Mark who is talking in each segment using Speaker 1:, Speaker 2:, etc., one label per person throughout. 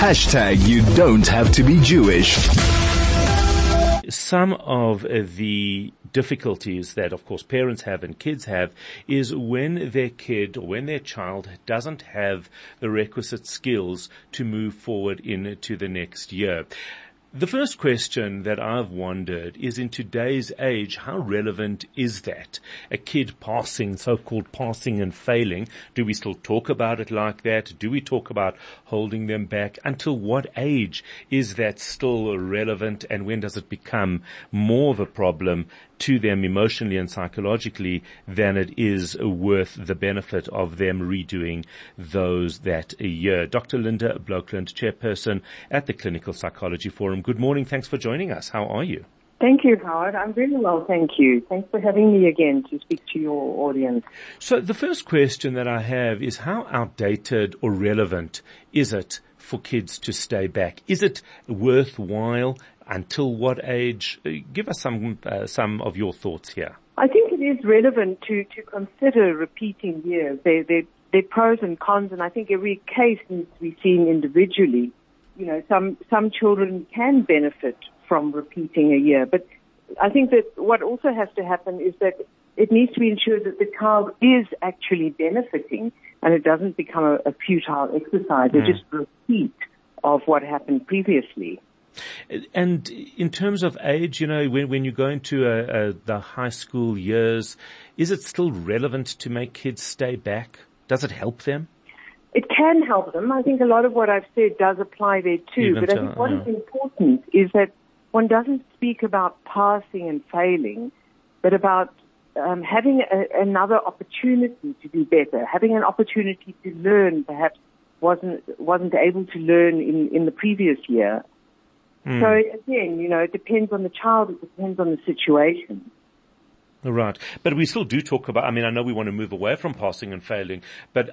Speaker 1: You don't have to be Jewish.
Speaker 2: Some of the difficulties that, of course, parents have and kids have is when their kid or when their child doesn't have the requisite skills to move forward into the next year. The first question that I've wondered is, in today's age, how relevant is that? A kid passing, so-called passing and failing. Do we still talk about it like that? Do we talk about holding them back? Until what age is that still relevant, and when does it become more of a problem to them emotionally and psychologically than it is worth the benefit of them redoing those that year? Dr. Linda Blokland, chairperson at the Clinical Psychology Forum. Good morning. Thanks for joining us. How are you?
Speaker 3: Thank you, Howard. I'm very well, thank you. Thanks for having me again to speak to your audience.
Speaker 2: So the first question that I have is, how outdated or relevant is it for kids to stay back? Is it worthwhile? Until what age? Give us some of your thoughts here.
Speaker 3: I think it is relevant to consider repeating years. There are pros and cons, and I think every case needs to be seen individually. You know, some children can benefit from repeating a year, but I think that what also has to happen is that it needs to be ensured that the child is actually benefiting and it doesn't become a futile exercise, or just a repeat of what happened previously.
Speaker 2: And in terms of age, you know, when you go into the high school years, is it still relevant to make kids stay back? Does it help them?
Speaker 3: It can help them. I think a lot of what I've said does apply there too. But I think what is important is that one doesn't speak about passing and failing, but about having another opportunity to do better, having an opportunity to learn perhaps wasn't able to learn in the previous year. So again, you know, it depends on the child, it depends on the situation.
Speaker 2: Right. But we still do talk about, I mean, I know we want to move away from passing and failing, but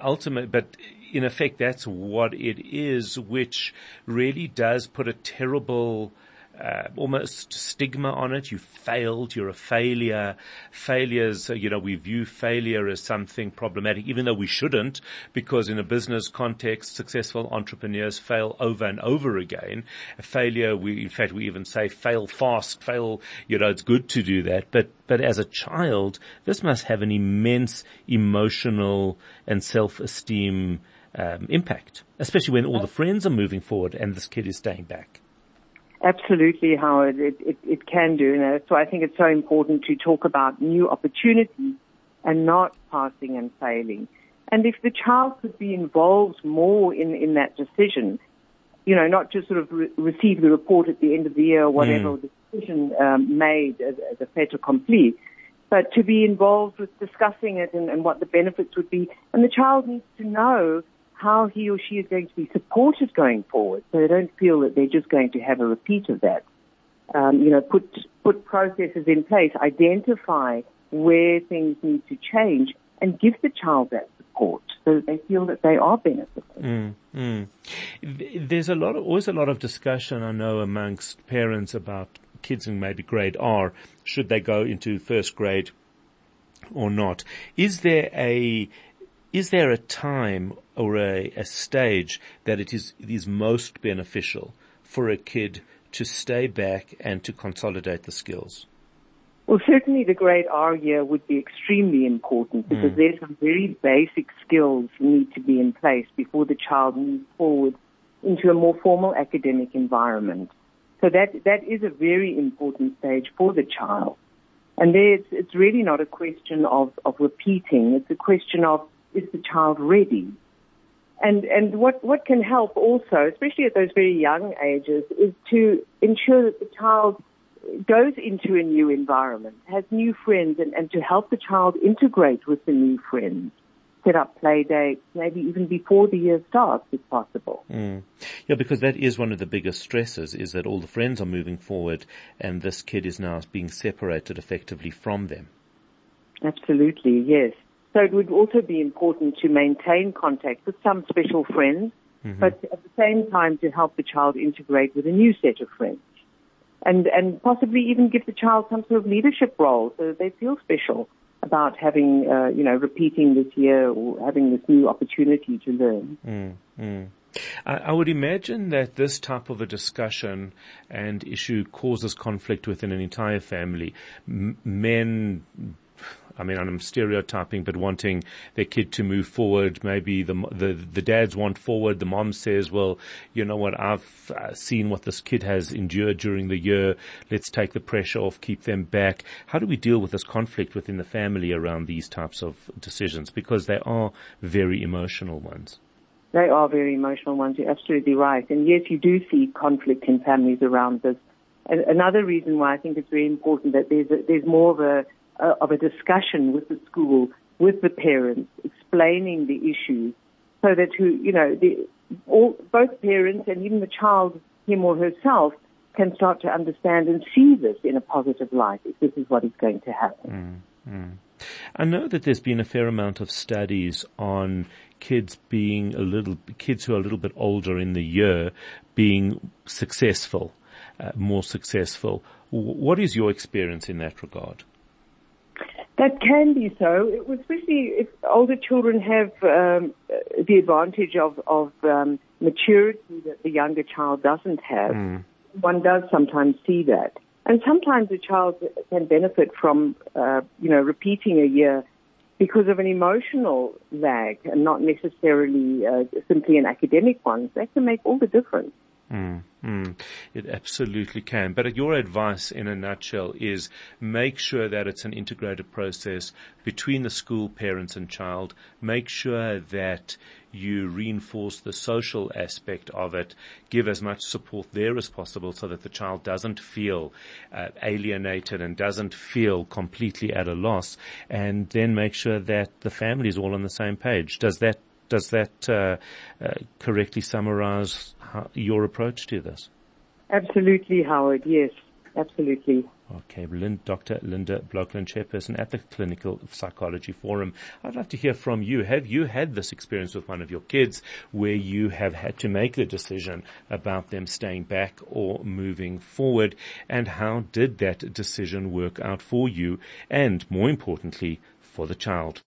Speaker 2: in effect, that's what it is, which really does put a terrible, almost stigma on it. You failed, you're a failure. Failures, you know, we view failure as something problematic, even though we shouldn't, because in a business context, successful entrepreneurs fail over and over again. A failure, we even say fail fast, you know, it's good to do that. But as a child, this must have an immense emotional and self-esteem impact, especially when all the friends are moving forward and this kid is staying back.
Speaker 3: Absolutely, Howard. It can do. And so I think it's so important to talk about new opportunities and not passing and failing. And if the child could be involved more in that decision, you know, not just sort of receive the report at the end of the year or whatever the decision made as a fait accompli, but to be involved with discussing it and what the benefits would be. And the child needs to know how he or she is going to be supported going forward, so they don't feel that they're just going to have a repeat of that. You know, put processes in place, identify where things need to change, and give the child that support so that they feel that they are benefiting.
Speaker 2: There's always a lot of discussion, I know, amongst parents about kids in maybe grade R. Should they go into first grade or not? Is there a time or a stage that it is most beneficial for a kid to stay back and to consolidate the skills?
Speaker 3: Well, certainly the grade R year would be extremely important because there's some very basic skills need to be in place before the child moves forward into a more formal academic environment. So that is a very important stage for the child. And there it's really not a question of repeating. It's a question of, is the child ready? And what can help also, especially at those very young ages, is to ensure that the child goes into a new environment, has new friends, and to help the child integrate with the new friends. Set up play dates, maybe even before the year starts, if possible.
Speaker 2: Yeah, because that is one of the biggest stresses, is that all the friends are moving forward and this kid is now being separated effectively from them.
Speaker 3: Absolutely, yes. So it would also be important to maintain contact with some special friends, but at the same time to help the child integrate with a new set of friends. And possibly even give the child some sort of leadership role so that they feel special about having, repeating this year or having this new opportunity to learn.
Speaker 2: I would imagine that this type of a discussion and issue causes conflict within an entire family. Men, I mean, I'm stereotyping, but wanting their kid to move forward. Maybe the dads want forward. The mom says, well, you know what, I've seen what this kid has endured during the year. Let's take the pressure off, keep them back. How do we deal with this conflict within the family around these types of decisions? Because they are very emotional ones.
Speaker 3: They are very emotional ones. You're absolutely right. And yes, you do see conflict in families around this. And another reason why I think it's very important that there's more of a discussion with the school, with the parents, explaining the issues, so that both parents and even the child, him or herself, can start to understand and see this in a positive light, if this is what is going to happen.
Speaker 2: I know that there's been a fair amount of studies on kids who are a little bit older in the year being successful, more successful. What is your experience in that regard?
Speaker 3: That can be so, especially if older children have the advantage of maturity that the younger child doesn't have. One does sometimes see that. And sometimes a child can benefit from, repeating a year because of an emotional lag and not necessarily simply an academic one. That can make all the difference.
Speaker 2: It absolutely can. But your advice in a nutshell is make sure that it's an integrated process between the school, parents and child. Make sure that you reinforce the social aspect of it. Give as much support there as possible so that the child doesn't feel alienated and doesn't feel completely at a loss. And then make sure that the family is all on the same page. Does that correctly summarize your approach to this?
Speaker 3: Absolutely, Howard. Yes, absolutely.
Speaker 2: Okay, Dr. Linda Blokland, chairperson at the Clinical Psychology Forum. I'd like to hear from you. Have you had this experience with one of your kids where you have had to make the decision about them staying back or moving forward? And how did that decision work out for you? And more importantly, for the child?